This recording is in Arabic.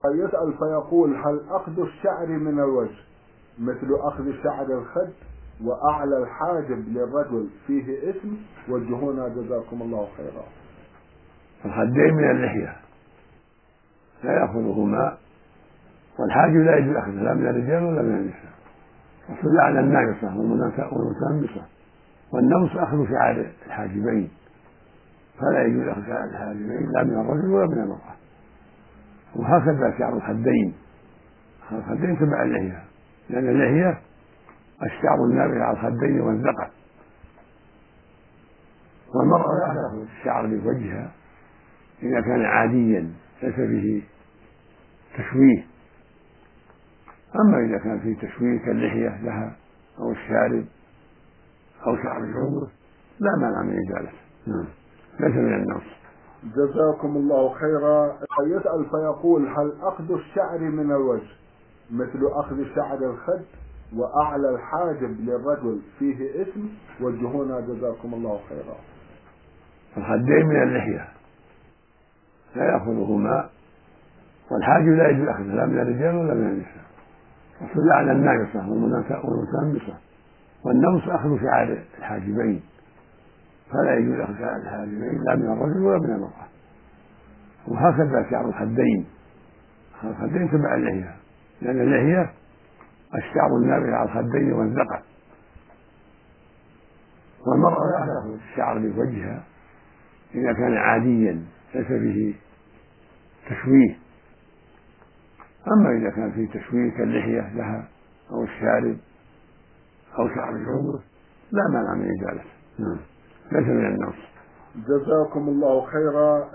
يسأل فيقول: هل أخذ الشعر من الوجه مثل أخذ شعر الخد وأعلى الحاجب للرجل فيه إثم؟ وجهونا جزاكم الله خيرا. الخدين من اللحية لا يأخذهما، والحاجب لا يجوز أخذه لا من الرجال ولا من النساء. الرسول لعن النامصة والمتنمصة، والنمص أخذ شعر الحاجبين، فلا يجوز أخذ شعر الحاجبين لا من الرجل ولا من المرأة. وهكذا شعر الخدين، الخدين تبع اللحية، لأن اللحية الشعر النابت على الخدين والذقن، والمرأة لا تأخذ الشعر بوجهها إذا كان عاديا ليس فيه تشويه. أما إذا كان فيه تشويه كاللحية لها أو الشارب أو شعر العمر لا مانع من إزالته، ليس من النص. جزاكم الله خيرا. يسأل فيقول: هل أخذ الشعر من الوجه مثل أخذ شعر الخد وأعلى الحاجب للرجل فيه إثم؟ وجهونا جزاكم الله خيرا. الخدين من اللحية لا يأخذهما، والحاجب لا يجوز أخذه لا من الرجال ولا من النساء. الرسول لعن النامصة والمتنمصة، والنمص أخذ شعر الحاجبين، فلا يجوز أخذ شعر الحاجبين لا من الرجل ولا من المرأة. وهكذا شعر الخدين، الخدين تبع اللحية، لأن اللحية الشعر النابت على الخدين والذقن، والمرأة لا تأخذ الشعر بوجهها إذا كان عاديا ليس فيه تشويه. أما إذا كان فيه تشويه كاللحية لها أو الشارب أو شعر العمر لا مانع من إزالته، ليس من النص. جزاكم الله خيرا.